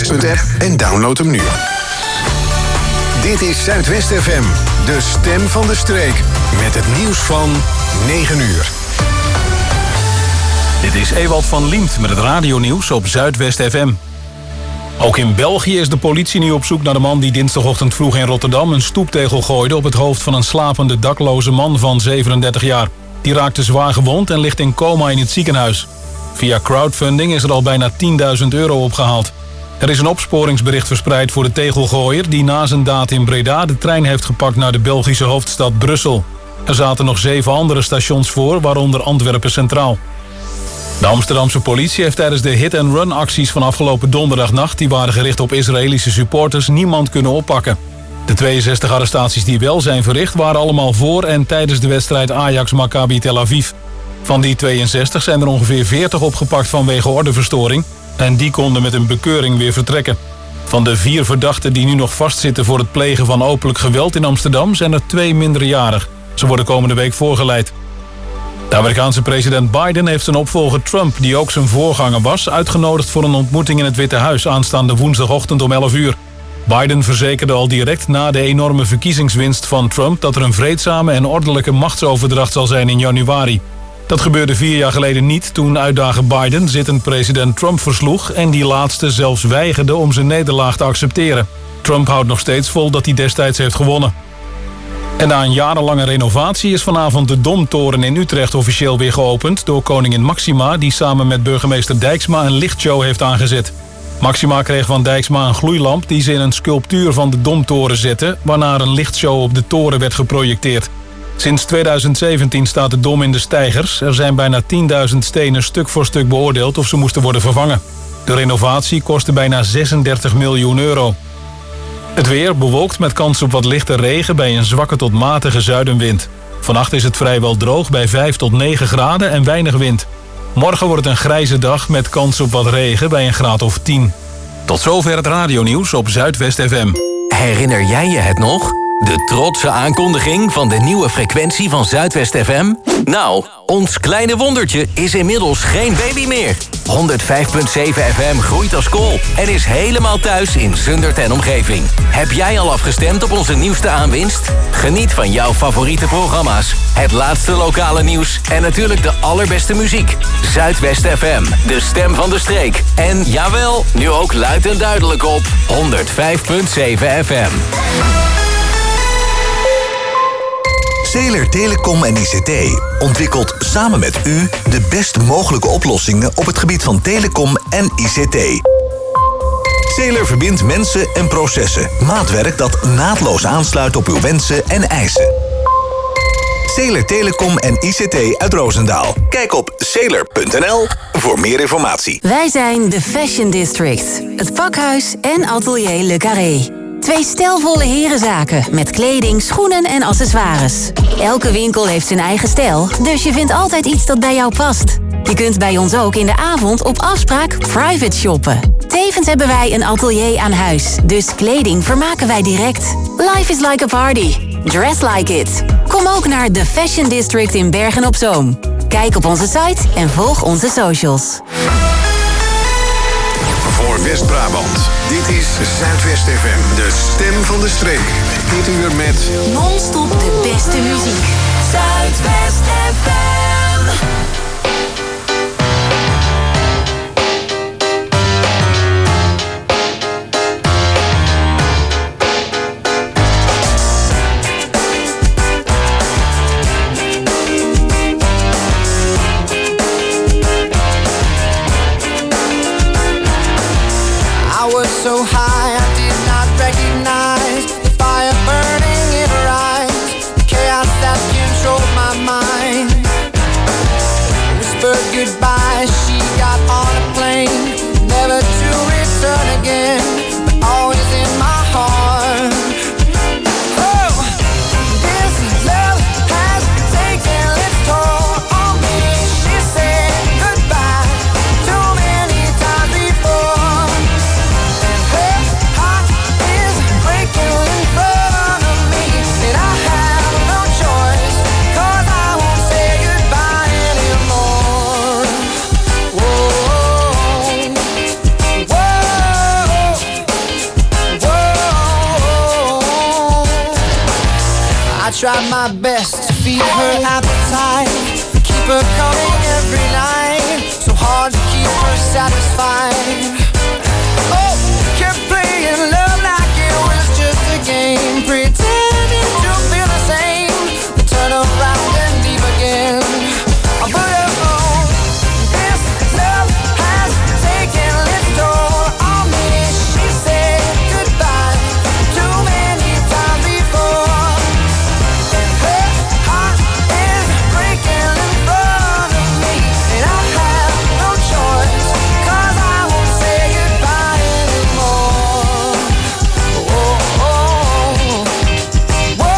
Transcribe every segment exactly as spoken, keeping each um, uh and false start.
Zuidwest.app en download hem nu. Dit is Zuidwest F M, de stem van de streek. Met het nieuws van negen uur. Dit is Ewald van Liemt met het radionieuws op Zuidwest F M. Ook in België is de politie nu op zoek naar de man die dinsdagochtend vroeg in Rotterdam een stoeptegel gooide op het hoofd van een slapende dakloze man van zevenendertig jaar. Die raakte zwaar gewond en ligt in coma in het ziekenhuis. Via crowdfunding is er al bijna tienduizend euro opgehaald. Er is een opsporingsbericht verspreid voor de tegelgooier die na zijn daad in Breda de trein heeft gepakt naar de Belgische hoofdstad Brussel. Er zaten nog zeven andere stations voor, waaronder Antwerpen Centraal. De Amsterdamse politie heeft tijdens de hit-and-run acties van afgelopen donderdagnacht, die waren gericht op Israëlische supporters, niemand kunnen oppakken. De tweeënzestig arrestaties die wel zijn verricht waren allemaal voor en tijdens de wedstrijd Ajax-Maccabi Tel Aviv. Van die tweeënzestig zijn er ongeveer veertig opgepakt vanwege ordeverstoring en die konden met een bekeuring weer vertrekken. Van de vier verdachten die nu nog vastzitten voor het plegen van openlijk geweld in Amsterdam zijn er twee minderjarig. Ze worden komende week voorgeleid. De Amerikaanse president Biden heeft zijn opvolger Trump, die ook zijn voorganger was, uitgenodigd voor een ontmoeting in het Witte Huis aanstaande woensdagochtend om elf uur. Biden verzekerde al direct na de enorme verkiezingswinst van Trump dat er een vreedzame en ordelijke machtsoverdracht zal zijn in januari. Dat gebeurde vier jaar geleden niet toen uitdager Biden zittend president Trump versloeg en die laatste zelfs weigerde om zijn nederlaag te accepteren. Trump houdt nog steeds vol dat hij destijds heeft gewonnen. En na een jarenlange renovatie is vanavond de Domtoren in Utrecht officieel weer geopend door koningin Maxima, die samen met burgemeester Dijksma een lichtshow heeft aangezet. Maxima kreeg van Dijksma een gloeilamp die ze in een sculptuur van de Domtoren zette, waarna een lichtshow op de toren werd geprojecteerd. Sinds tweeduizend zeventien staat de Dom in de steigers. Er zijn bijna tienduizend stenen stuk voor stuk beoordeeld of ze moesten worden vervangen. De renovatie kostte bijna zesendertig miljoen euro. Het weer bewolkt met kans op wat lichte regen bij een zwakke tot matige zuidenwind. Vannacht is het vrijwel droog bij vijf tot negen graden en weinig wind. Morgen wordt het een grijze dag met kans op wat regen bij een graad of tien. Tot zover het radionieuws op Zuidwest F M. Herinner jij je het nog? De trotse aankondiging van de nieuwe frequentie van Zuidwest F M? Nou, ons kleine wondertje is inmiddels geen baby meer. honderdvijf komma zeven F M groeit als kool en is helemaal thuis in Zundert en omgeving. Heb jij al afgestemd op onze nieuwste aanwinst? Geniet van jouw favoriete programma's, het laatste lokale nieuws en natuurlijk de allerbeste muziek. Zuidwest F M, de stem van de streek. En jawel, nu ook luid en duidelijk op honderdvijf komma zeven F M. Zeler Telecom en I C T ontwikkelt samen met u de best mogelijke oplossingen op het gebied van telecom en I C T. Zeler verbindt mensen en processen. Maatwerk dat naadloos aansluit op uw wensen en eisen. Zeler Telecom en I C T uit Roosendaal. Kijk op zeler punt n l voor meer informatie. Wij zijn de Fashion District, het pakhuis en atelier Le Carré. Twee stijlvolle herenzaken met kleding, schoenen en accessoires. Elke winkel heeft zijn eigen stijl, dus je vindt altijd iets dat bij jou past. Je kunt bij ons ook in de avond op afspraak private shoppen. Tevens hebben wij een atelier aan huis, dus kleding vermaken wij direct. Life is like a party. Dress like it. Kom ook naar de Fashion District in Bergen op Zoom. Kijk op onze site en volg onze socials. Voor West-Brabant. Dit is Zuidwest F M, de stem van de streek. Dit uur met non-stop de beste muziek. Zuidwest F M. So high, I did not recognize the fire burning in her eyes, the chaos that controlled my mind. Whispered goodbye, she got on a plane, never to return again, but always in my heart. Oh, this love has taken its toll on me. She said goodbye too many times before. tried my best to feed her appetite, keep her coming every night, so hard to keep her satisfied. Oh, kept playing love like it was just a game, pretending to feel the same, then turn around and leave again. But oh, this love has taken its toll on me. She said goodbye too many times before, and her heart is breaking in front of me, and I have no choice, 'cause I won't say goodbye anymore. Oh, oh, oh. Whoa,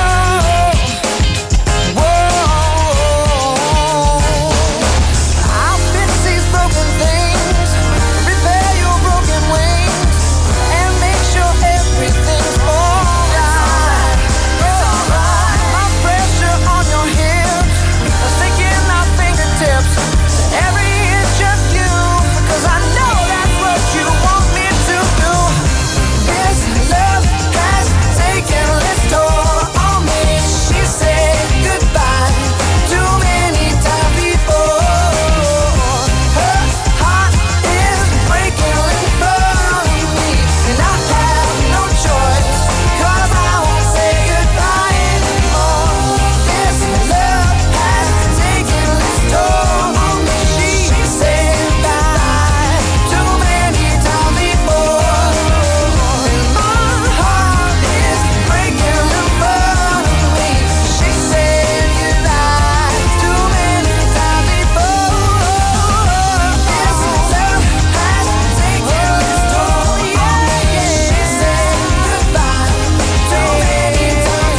whoa. I'll fix these broken things, repair your broken wings, and make sure everything's alright. It's alright. My pressure on your hips, sticking my fingertips to every inch of you, 'cause I know that's what you want me to do. This love has taken its toll on me. She said goodbye too many times before. Her heart is breaking in front of me, and I have no choice, 'cause I won't say goodbye anymore. This love has taken its toll on me. She said goodbye too many times before, and my heart is breaking in front of me. She said goodbye too many times before. This love has taken its toll on me. She said goodbye too many times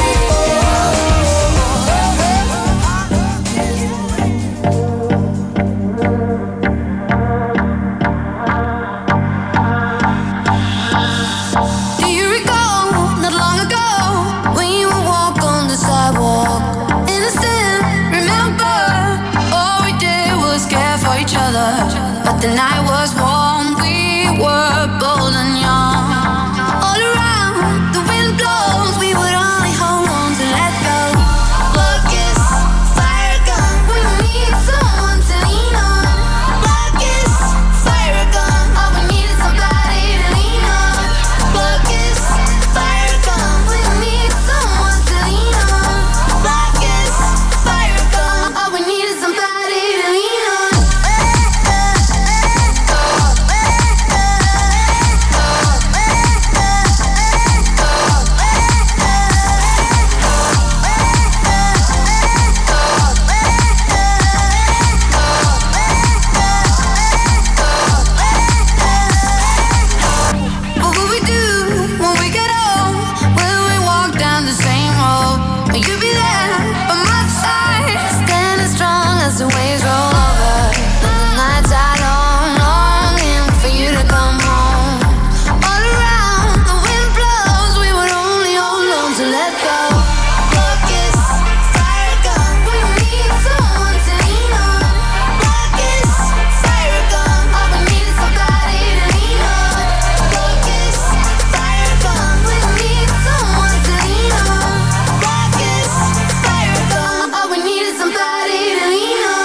Do you recall, not long ago, when you would walk on the sidewalk? Innocent, remember, all we did was care for each other. But the night was warm, we were bold and young. All around, the wind blows, we would only hold on to let go. Focus, fire gun, we need someone to lean on. Focus, fire gun, all we need is somebody to lean on. Focus, fire gun, we need someone to lean on. Focus, fire gun, all we need is somebody to lean on. What will we do when we get old? Will we walk down the same road? Will you be there by my side, standing strong as the waves roll over? The nights are long, longing for you to come home. All around, the wind blows, we would only hold on to let go. Focus, fire gun, we need someone to lean on. Focus, fire gun, all we need is somebody to lean on. Focus, fire gun, we need someone to lean on. Focus, fire gun, all we need is somebody to lean on.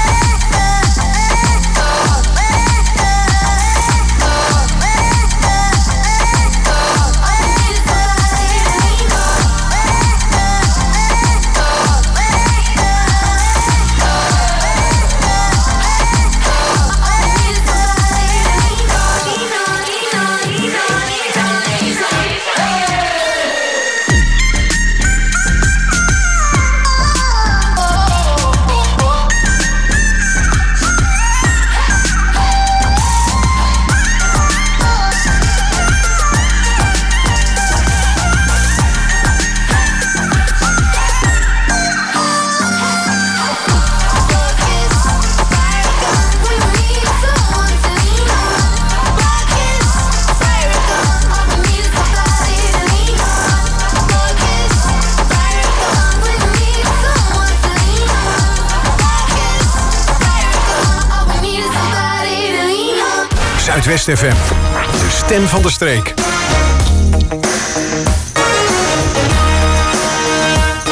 Zuidwest F M, de stem van de streek.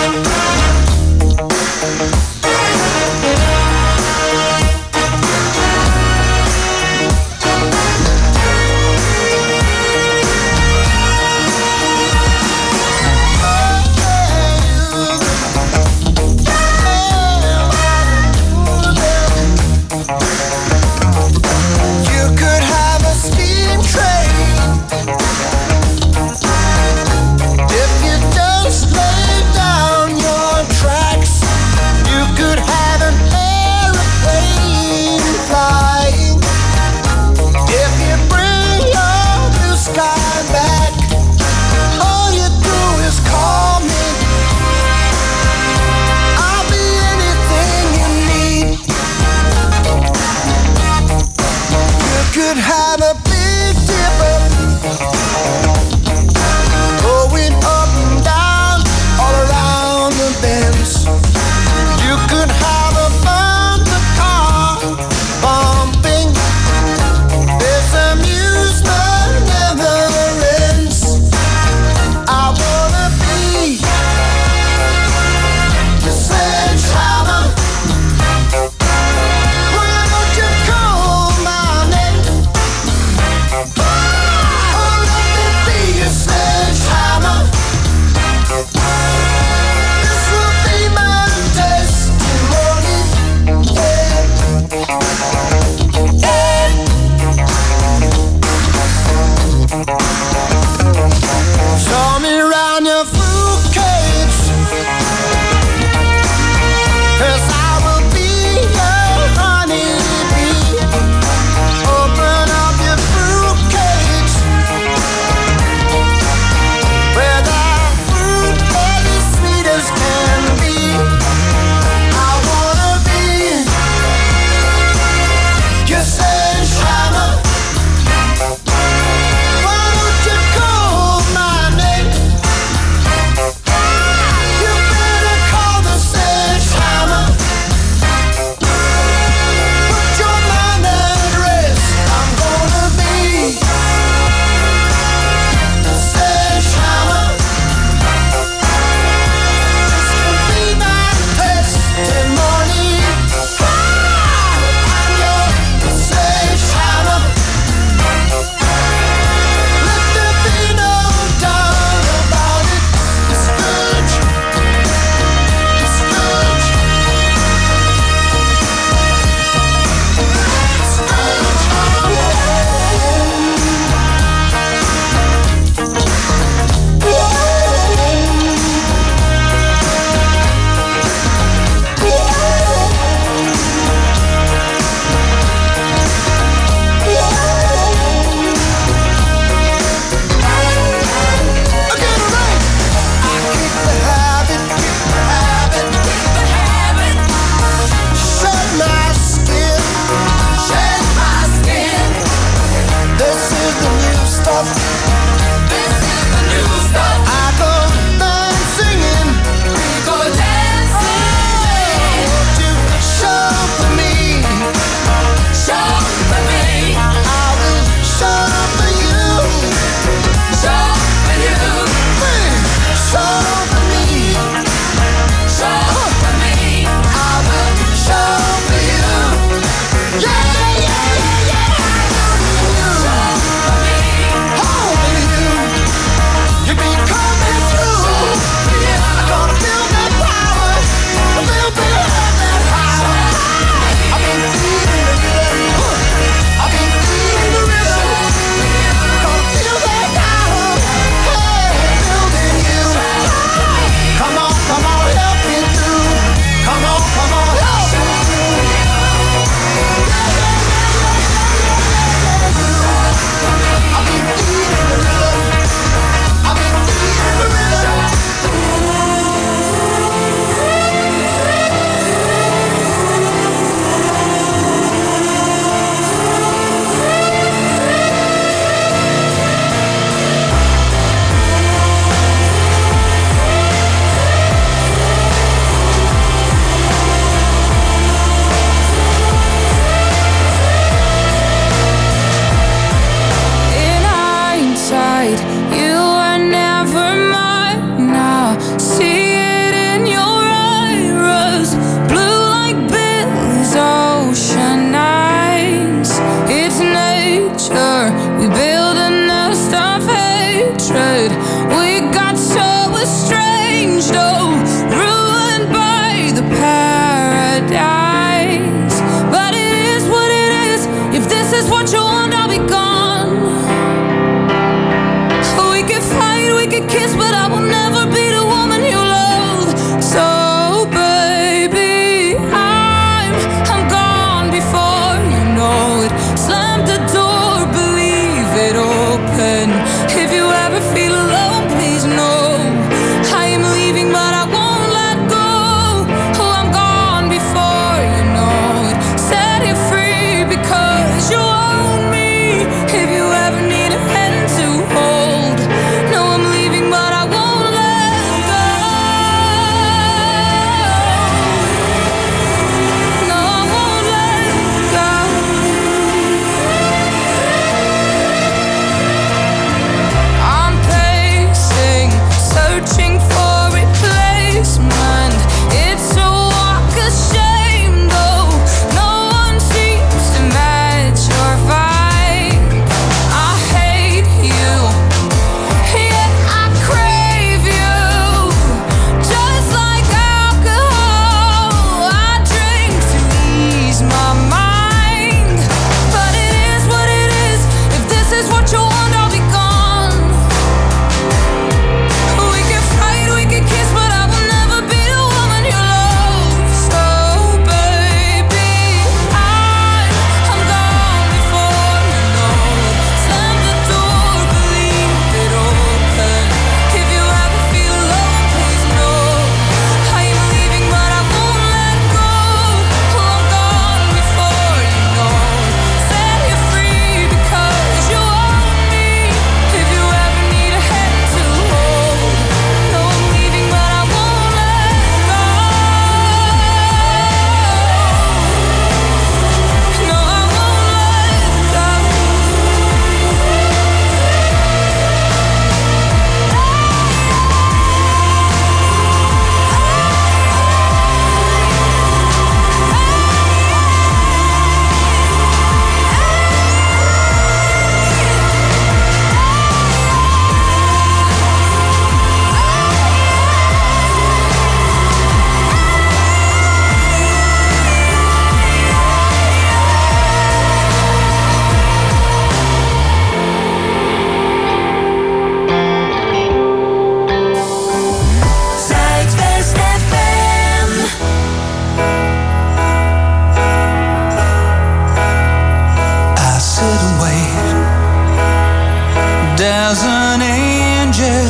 Does an angel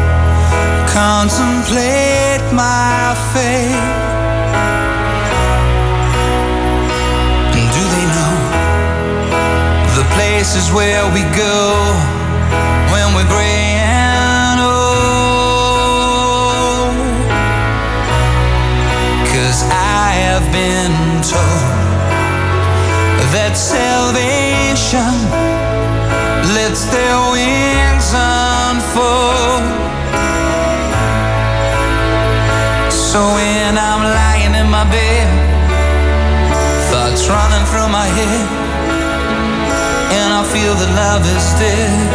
contemplate my fate? And do they know the places where we go when we're gray and old? 'Cause I have been told that salvation lets their wings unfold. So when I'm lying in my bed, thoughts running through my head, and I feel that love is dead,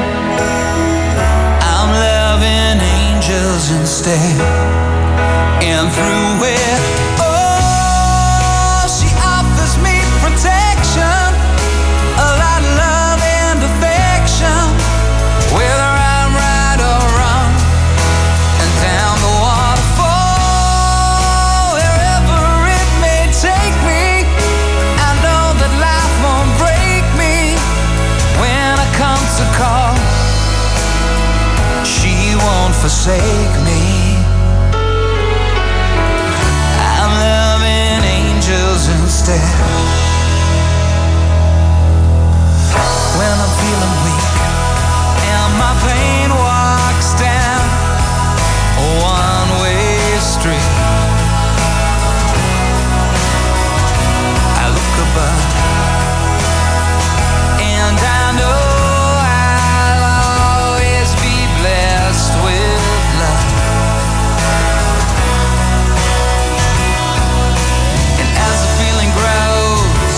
I'm loving angels instead. And through it, oh, she offers me protection, a lot of love and affection, whether I'm right or wrong, and down the waterfall, wherever it may take me, I know that life won't break me when I come to call. She won't forsake me. I'm loving angels instead. When I'm feeling weak and my pain walks down a one-way street, I look above and I know I'll always be blessed with love. And as the feeling grows,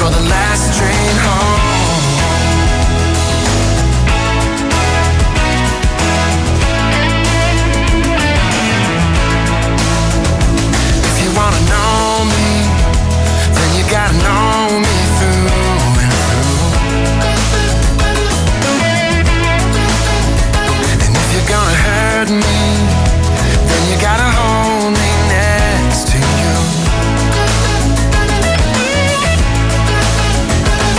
for the last train home. If you wanna know me, then you gotta know me through and through. And if you're gonna hurt me, then you gotta hold me next to you.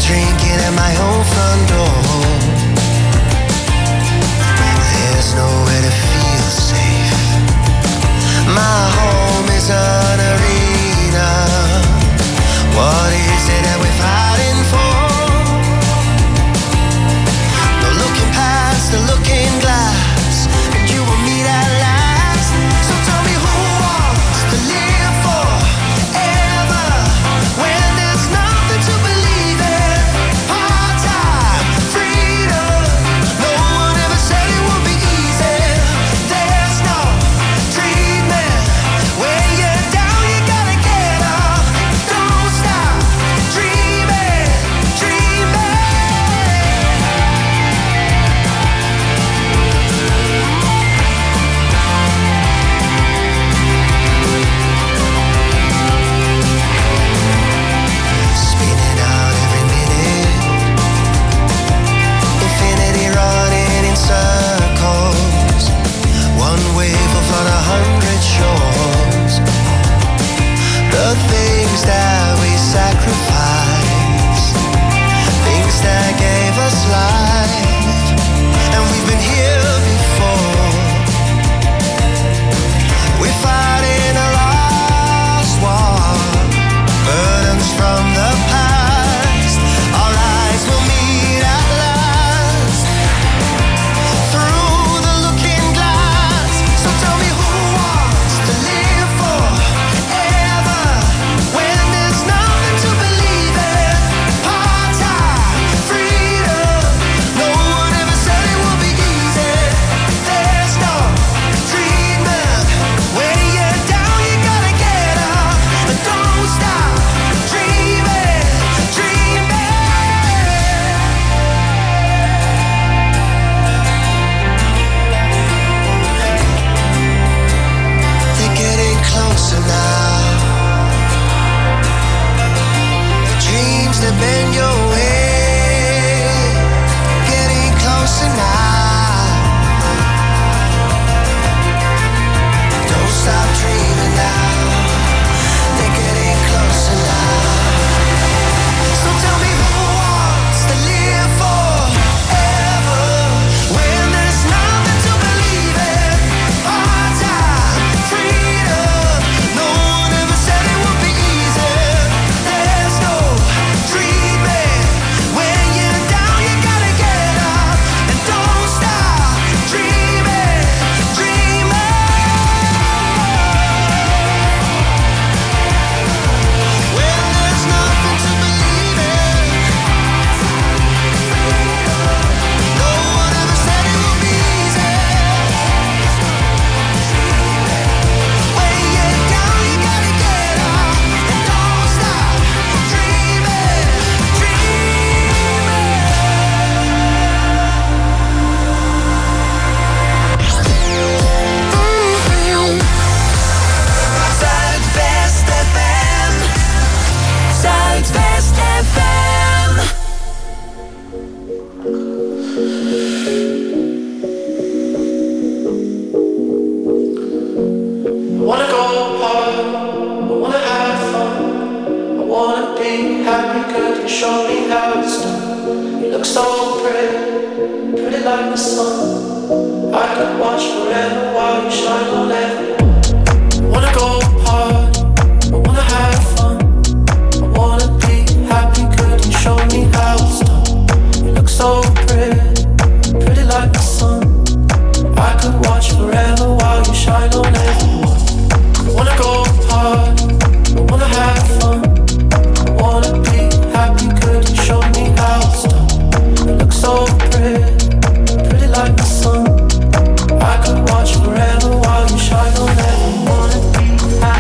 drinking at my own front door. There's nowhere to feel safe. My home is an arena. What is it that we're fighting for? No looking past the looking glass, and you will meet at last. So tell me who wants to live forever when there's nothing to believe in. Part-time freedom. No one ever said it would be easy. There's no treatment. When you're down, you gotta get up. Don't stop dreaming, dreaming. Spinning out every minute, infinity running in circles. One wave will flood a hundred shores. The things that we sacrifice, things that gave us life, and we've been here before. We're fighting a lost war, burdens from the past. Our eyes will meet at last through the looking glass. So tell me who wants to live forever when there's nothing to believe in. Part-time freedom. No one ever said it would be easy. There's no treatment. When you're down, you gotta get up. But don't stop dreaming, dreaming. They're getting closer now. The dreams that bend your way, getting closer now. Don't stop dreaming now. They're getting closer now. So tell me who wants to live forever when there's nothing to believe in. Part-time freedom. No one ever said it would be easy. There's no treatment. When you're down, you gotta get up. And don't stop dreaming, dreaming. When there's nothing to believe in. No one ever said it would be easy. When you're down, you gotta get up. And don't stop dreaming, dreaming. Zuidwest F M. Zuidwest F M. I wanna go hard, I wanna have fun, I wanna be happy, could you show me how it's done? You look so pretty, pretty like the sun. I could watch forever while you shine on everyone. I wanna go hard, I wanna have fun, I wanna be happy, could you show me how it's done? You look so pretty, pretty like the sun. I could watch forever while you shine on everyone. I wanna go hard, I wanna have fun, I wanna be happy, could you show me how it's done? You look so pretty, pretty like the sun. I could watch forever while you shine on everyone.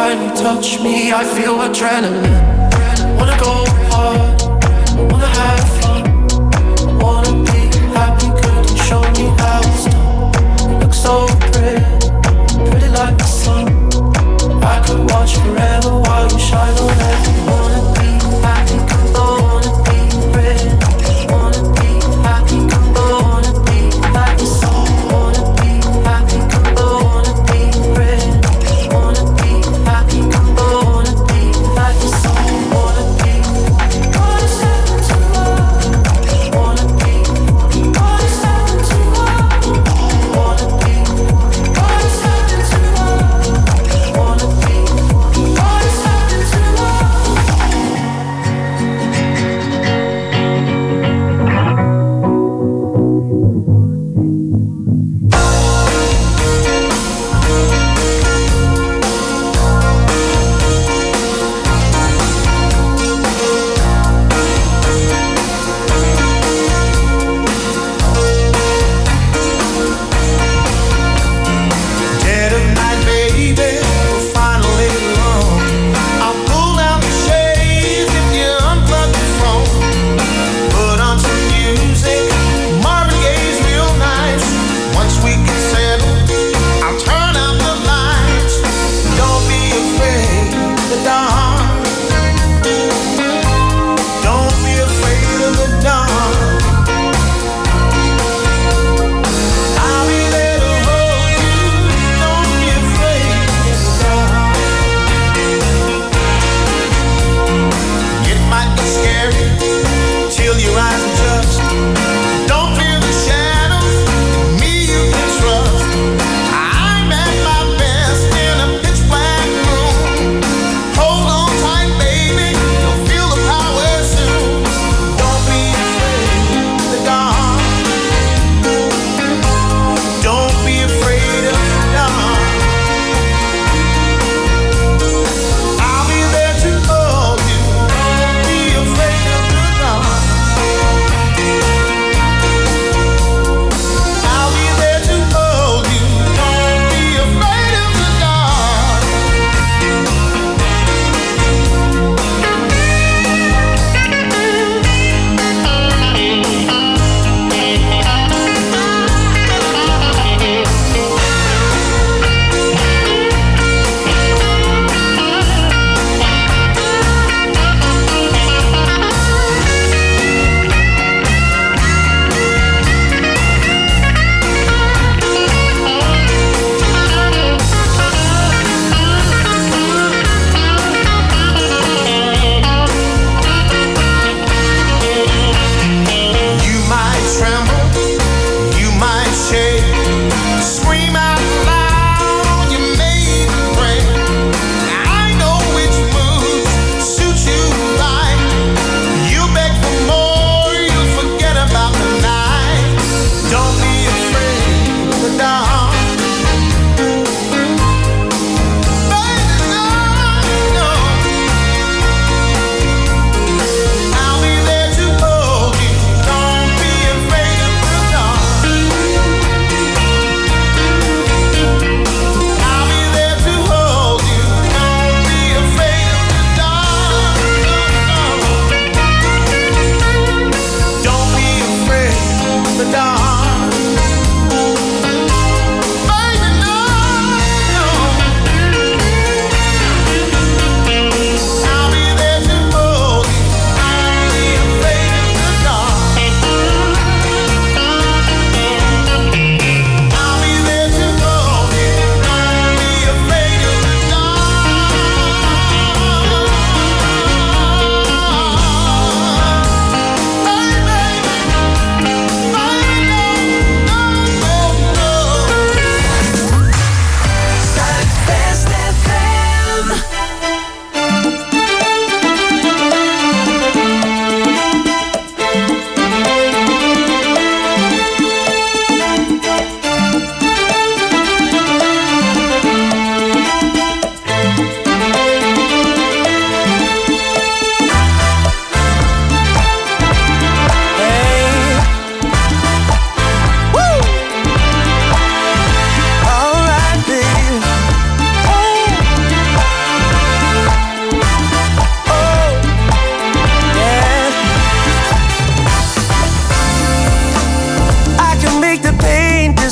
finally touch me, I feel adrenaline. Wanna go hard, wanna have fun, wanna be happy, could you show me how it's done? You look so pretty, pretty like the sun. I could watch forever while you shine on every. Wanna be happy, could wanna be pretty, wanna be happy, could wanna be like the sun. Wanna be happy, could wanna be pretty, wanna be happy, could wanna be like the sun. Wanna be, wanna step into love. Wanna be, wanna step into love. Wanna be, wanna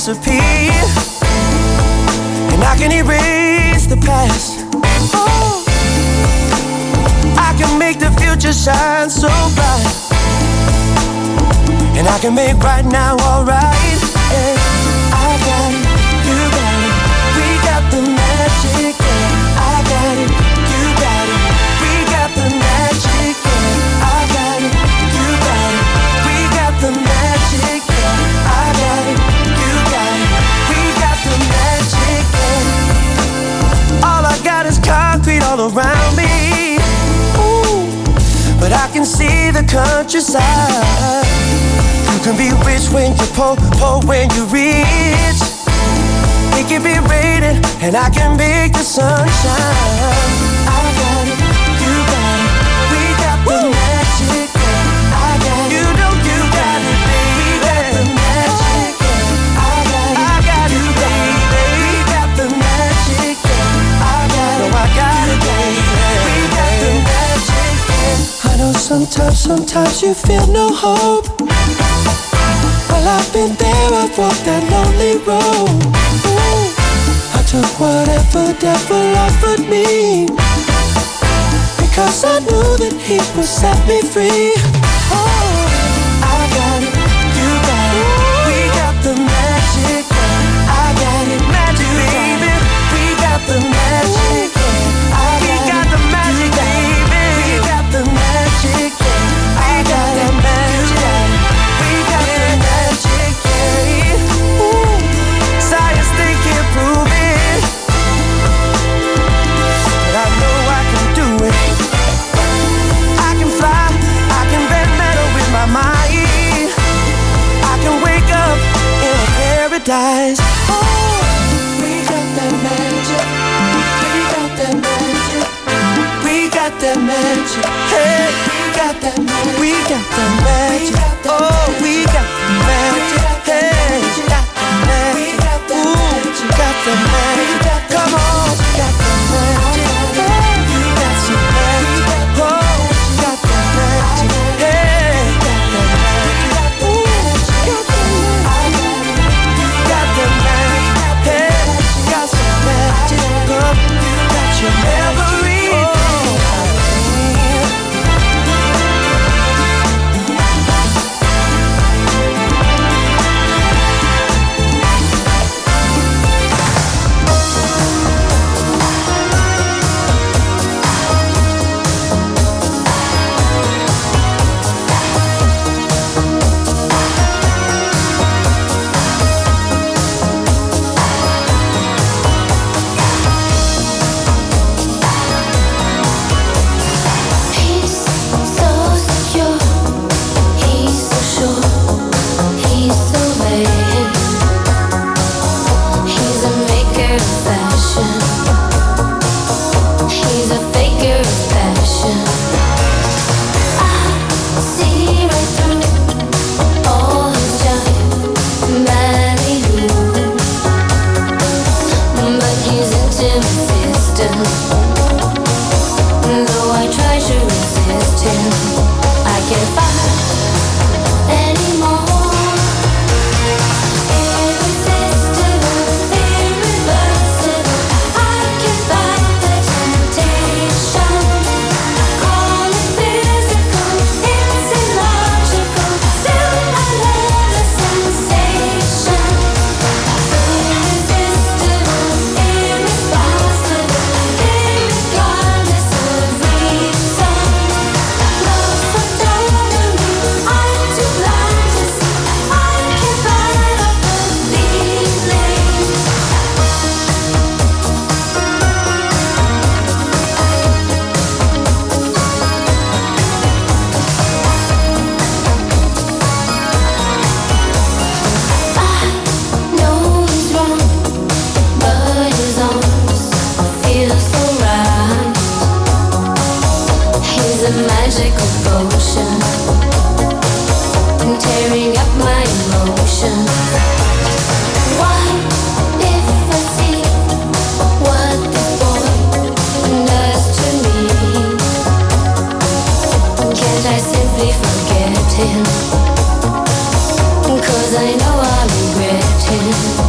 disappear, and I can erase the past. Oh, I can make the future shine so bright, and I can make right now alright. Yeah, I got it, you got it, we got the magic. Yeah, I got it, you got it, we got the magic. Yeah, I got it, you got it, we got the magic. Yeah, I got it, you got it, we got the magic. Yeah, all I got is concrete all around me. Ooh, but I can see the countryside. You can be rich when you're poor, poor when you're rich. It can be raining and I can make the sun shine. I got it, you got it, we got the magic. Yeah, I got it, you know you got it, baby. We got the magic. Yeah, I got it, I got you, baby. We got the magic. Yeah, I got it, no, I got it, baby. We got the magic. Yeah. I know sometimes, sometimes you feel no hope. Well, I've been there, I've walked that lonely road. Ooh, I took whatever devil offered me, because I knew that he would set me free. Oh, I got it, you got it, we got the magic. I got it, magic, baby. We got the magic. I got the magic, baby. We got the magic. I got the magic. We got the magic, yeah. Ooh, science they can't prove it, but I know I can do it. I can fly, I can bend metal with my mind. I can wake up in a paradise. Oh, we got that magic. We got that magic. We got that magic. Hey, we got that magic. We got that magic. Oh, we got the magic. Hey, we got the magic. Ooh, got the magic. Come on, got the magic. Hey, you got some magic. Oh, got the magic. Hey, got the magic. Ooh, got the magic. Got the magic. Hey, got some magic. Come, you got your everything. Cause I know I regret him.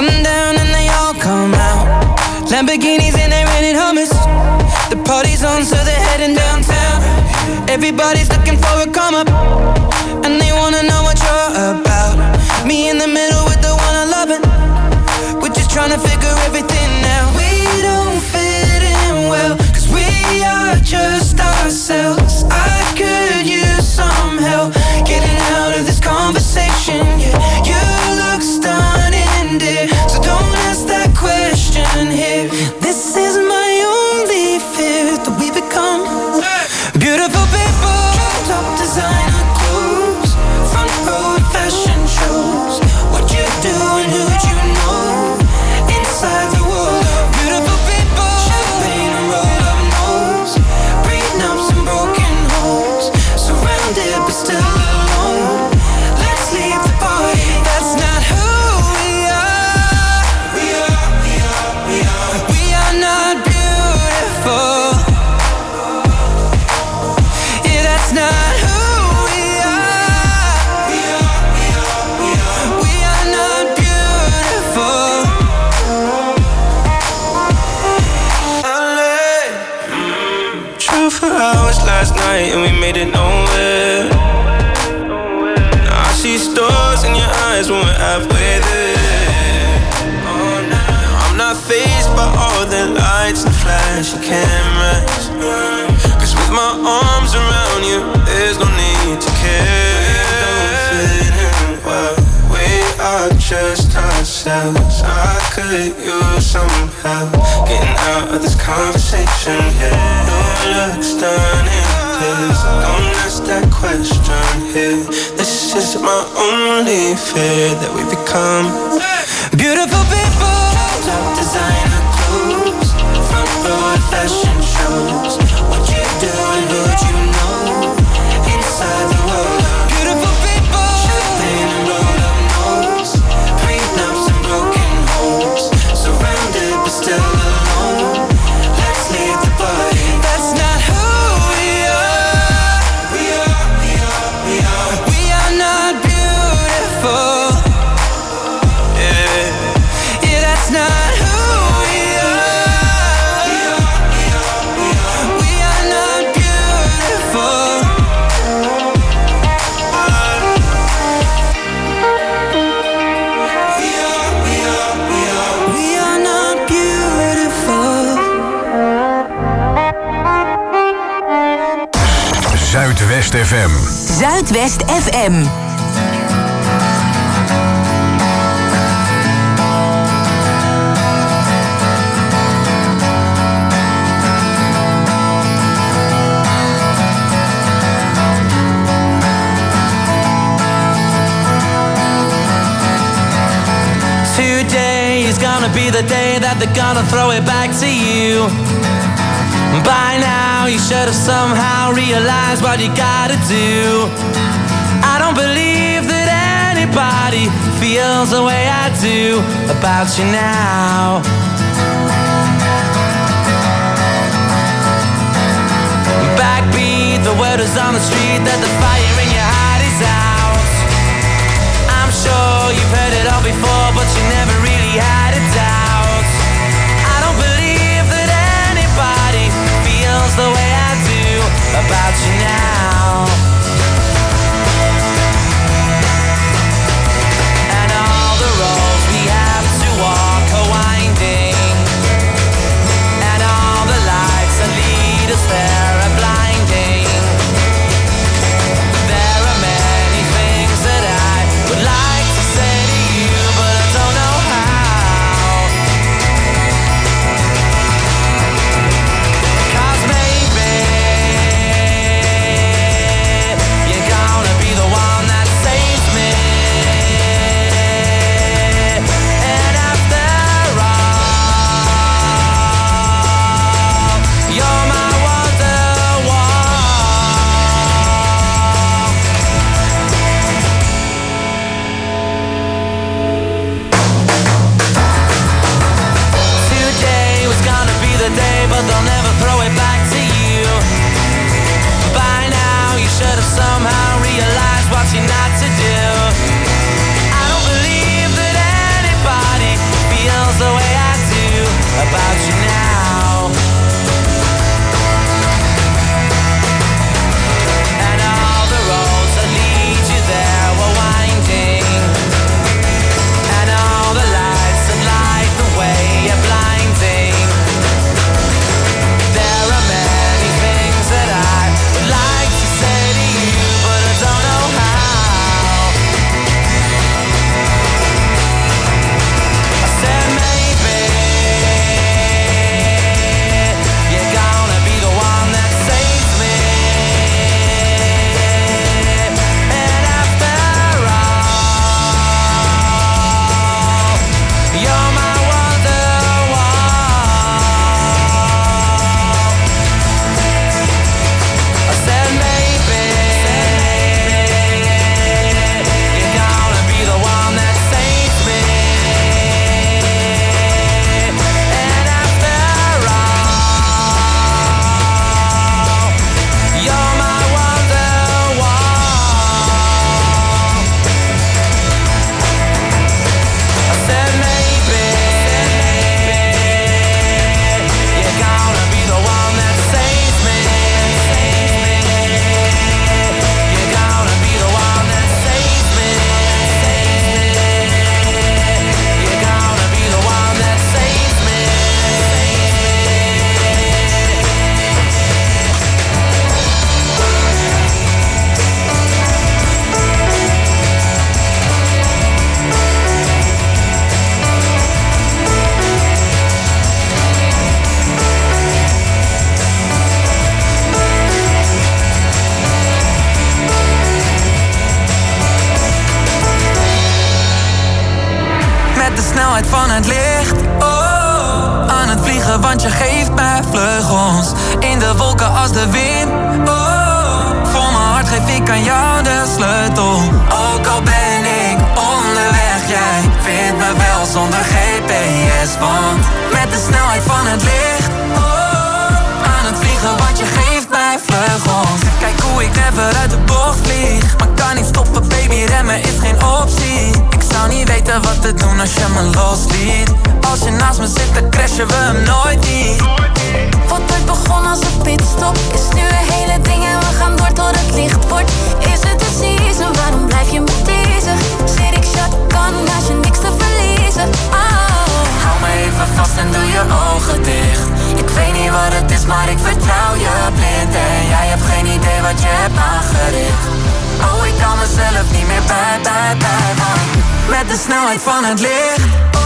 come down and they all come out. Lamborghinis and they're renting Hummers. The party's on, so they're heading downtown. Everybody's looking for a come up, and they wanna know what you're about. Me in the middle with the one I love it. We're just trying to figure everything out. We don't fit in well, cause we are just ourselves. I could use some help getting out of this conversation. Yeah, you look stunning, dear, so don't ask that question here. This is my only fear, that we become beautiful people. Top designer clothes, front row fashion shows. What you do and who'd you know? Inside the world of beautiful people. Champagne and rolled up nose, prenups and broken homes. Surrounded but still alone. Let's leave the party. That's not who we are. We are, we are, we are. We are not beautiful. Yeah, that's not who we are. We are, we are, we are. We are not beautiful. L A. True for hours last night and we made it nowhere. Now I see stars in your eyes when we're halfway there. Oh, now I'm not fazed by all the lights and flashy cameras. Cause with my arms around you, there's no need to care. We don't fit in well, we are just ourselves. I could use some help getting out of this conversation. Yeah, you look stunning, please don't ask that question here. This is my only fear, that we become beautiful people. Top designer clothes, front row fashion shows. What you do and who'd you know? Inside the world of beautiful people. Champagne and rolled up nose, prenups and broken homes. Surrounded but still alone. Let's leave the party. That's not who we are. We are, we are, we are. We are not beautiful. Yeah, yeah, that's not who we are. We are, we are, we are. We are not beautiful. We are, we are, we are. We are not beautiful. Zuidwest F M. Zuidwest F M. Today is gonna be the day that they're gonna throw it back to you. By now you should have somehow realized what you gotta do. I don't believe that anybody feels the way I do about you now. Backbeat, the word is on the street that the fire in your heart is out. I'm sure you've heard it all before, but you never really had a doubt. I don't believe that anybody feels the way I do about you now. And all the roads we have to walk are winding, and all the lights that lead us there are blinding. There are many things that I would like to say to you, but I don't know how. 'Cause maybe you're gonna be the one that saves me. And after all, you're my wonderwall. Today was gonna be the day, but they'll never throw it back to you. By now you should have somehow realized what you're not to do. I don't believe that anybody about you now. And all the roads that lead you there were winding, and all the lights that light the way are blinding. There are many things that I would like to say to you, but I don't know how. I said maybe you're gonna be the one that saves me. And after all, you're my wonderwall. I said maybe you're gonna be the one that saves me. And after all, you're my wonderwall. I said maybe you're gonna be the one that saves me. You're gonna be the one that saves me. You're gonna be the one that saves me. Met de snelheid van het licht, oh, aan het vliegen want je geeft mij vleugels. In de wolken als de wind, oh, voor mijn hart geef ik aan jou de sleutel. Ook al ben ik onderweg, jij vindt me wel zonder G P S. Want met de snelheid van het licht, oh, aan het vliegen want je geeft mij vleugels. Kijk hoe ik never uit de bocht vlieg, maar kan niet stoppen baby, remmen is geen optie. Ik zou niet weten wat te doen als je me losliet. Als je naast me zit dan crashen we hem nooit niet. Wat ooit begon als een pitstop is nu een hele ding en we gaan door tot het licht wordt. Is het de season, waarom blijf je me teasen? Zit ik shotgun als je niks te verliezen? Oh. Hou me even vast en doe je ogen dicht. Ik weet niet wat het is, maar ik vertrouw je blind. En jij hebt geen idee wat je hebt aangericht. Oh, ik kan mezelf niet meer bij, bij, bij. Want met de snelheid van het licht,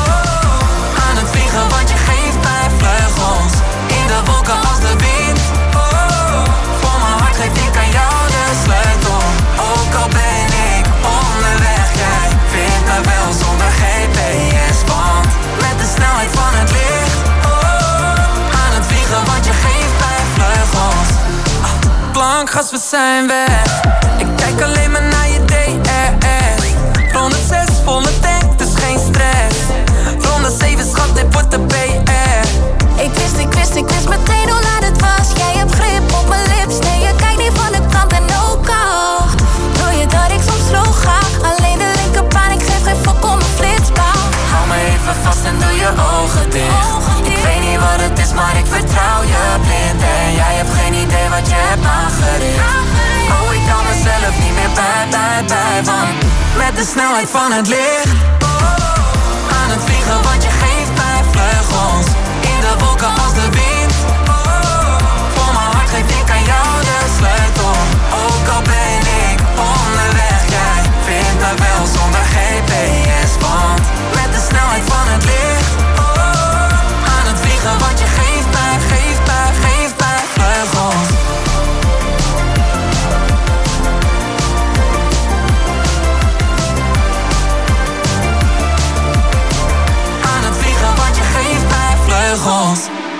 oh, aan het vliegen want je geeft mij vleugels. In de wolken als de wind, oh, voor mijn hart geef ik aan jou de sleutel. Ook al ben ik onderweg, jij vindt me wel zonder G P S. Want met de snelheid van het licht, oh, aan het vliegen want je geeft mij vleugels. Ah, Plankgas, we zijn weg. Ik kijk alleen maar naar je D R S. honderdzes, volle tank, dus geen stress. Ronde zeven, schat, dit wordt de B R. Ik wist, ik wist, ik wist meteen hoe laat het was. Jij hebt grip op mijn lips, nee je kijkt niet van de kant en ook al wil je dat ik soms slow ga. Alleen de linkerbaan, ik geef geen fok om mijn flitspaal. Hou me even vast en doe je ogen dicht. Ik weet niet wat het is, maar ik vertrouw je blind. En jij hebt geen idee wat je hebt aangericht. Oh, ik kan mezelf niet meer bij, bij, bij. Want met de snelheid van het licht, oh, aan het vliegen want je geeft mij vleugels. In de wolken als de wind, oh, voor mijn hart geef ik aan jou de sleutel. Ook al ben ik onderweg, jij vindt me wel zonder G P S. Want met de snelheid van het licht, oh, aan het vliegen want je geeft mij, geeft mij, geeft mij vleugels. Aan het vliegen want je geeft mij vleugels.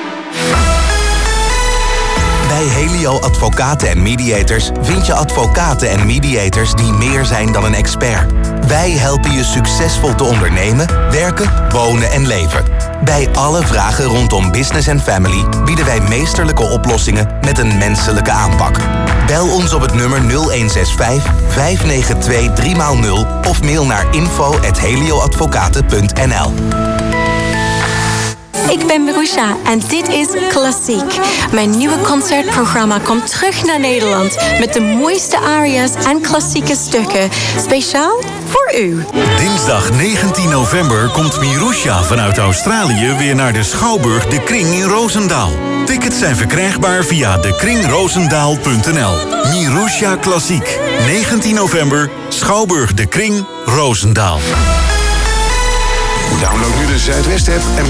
Bij Helio Advocaten en Mediators vind je advocaten en mediators die meer zijn dan een expert. Wij helpen je succesvol te ondernemen, werken, wonen en leven. Bij alle vragen rondom business en family bieden wij meesterlijke oplossingen met een menselijke aanpak. Bel ons op het nummer nul een zes vijf, vijf negen twee, drie nul of mail naar info at helioadvocaten punt n l. ik ben Marusha en dit is Klassiek. Mijn nieuwe concertprogramma komt terug naar Nederland met de mooiste aria's en klassieke stukken. Speciaal voor u. Dinsdag negentien november komt Marusha vanuit Australië weer naar de Schouwburg De Kring in Roosendaal. Tickets zijn verkrijgbaar via de kring roosendaal punt n l. Marusha Klassiek. negentien november, Schouwburg De Kring, Roosendaal. Download nu de Zuidwest-app en